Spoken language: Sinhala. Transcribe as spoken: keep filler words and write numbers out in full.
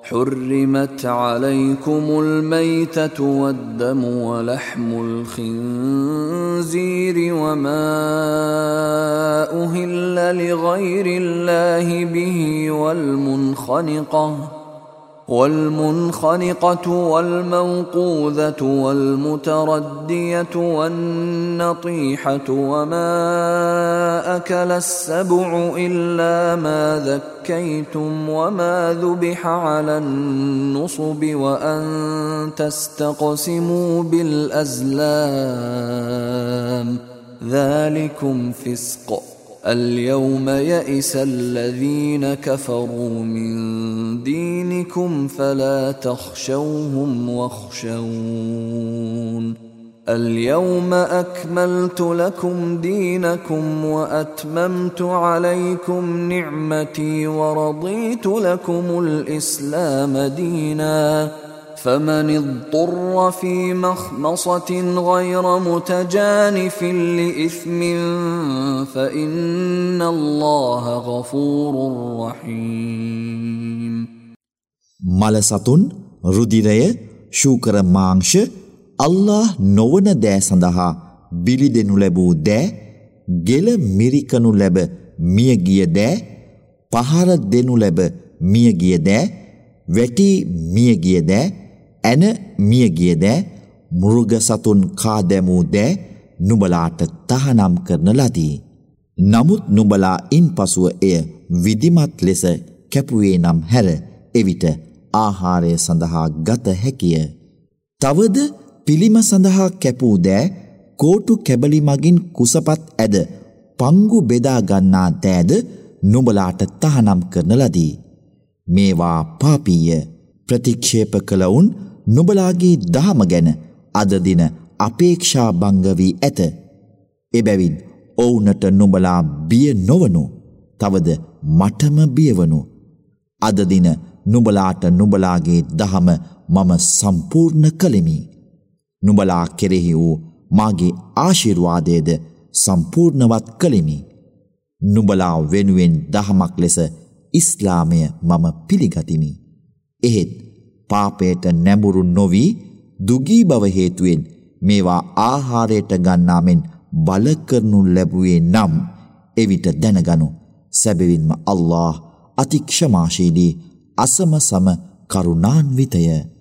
حرمت عليكم الميتة والدم ولحم الخنزير وما أهل لغير الله به والمنخنقة والمنخنقة والموقوذة والمتردية والنطيحة وما أكل السبع إلا ما ذكيتم وما ذبح على النصب وأن تستقسموا بالأزلام ذلكم فسق اليوم يئس الذين كفروا من دينكم فلا تخشوهم واخشون اليوم أكملت لكم دينكم وأتممت عليكم نعمتي ورضيت لكم الإسلام دينا فمن اضطر في مخمصة غير متجانف لإثم فإن الله غفور رحيم. මලසතුන් රුධිරය ශූකර මාංශ අල්ලාහ් නොවන දෑ සඳහා බිලි දෙනු ලැබූ දෑ ගෙල මිරිකනු ලැබ මියගිය දෑ පහර දෙනු ලැබ මියගිය දෑ වැටි මියගිය දෑ ඇන මියගිය දෑ මෘග සතුන් කා දැමූ දෑ නුඹලාට තහනම් කරන ලදී. නමුත් නුඹලා ඉන්පසුව එය විධිමත් ලෙස කැපුවේ නම් හැර එවිට ආහාරය සඳහා ගත හැකිය. තවද පිළිම සඳහා කැපූ දෑ කෝටු කැබලි මගින් කුසපත් ඇද පංගු බෙදා ගන්නා දෑද නුඹලාට තහනම් කරන ලදී. මේවා පාපීය. ප්‍රතික්ෂේප කළවුන් නුඹලාගේ දහම ගැන අද දින අපේක්ෂා භංග වී ඇත. එබැවින් ඔවුනට නුඹලා බිය නොවනු. තවද මටම බියවනු. අද දින නුඹලාට නුඹලාගේ දහම මම සම්පූර්ණ කළෙමි. නුඹලා කෙරෙහි වූ මාගේ ආශිර්වාදයේද සම්පූර්ණවත් කළෙමි. නුඹලා වෙනුවෙන් දහමක් ලෙස ඉස්ලාමය මම පිළිගතිමි. එහෙත් පාපයට නැඹුරු නොවි දුගී බව හේතුවෙන් මේවා ආහාරයට ගන්නා මෙන් බල කරනු ලැබුවේ නම් එවිට දැනගනු සැබවින්ම අල්ලාහ් අතික්ෂමාශීලී අසමසම කරුණාන්විතය.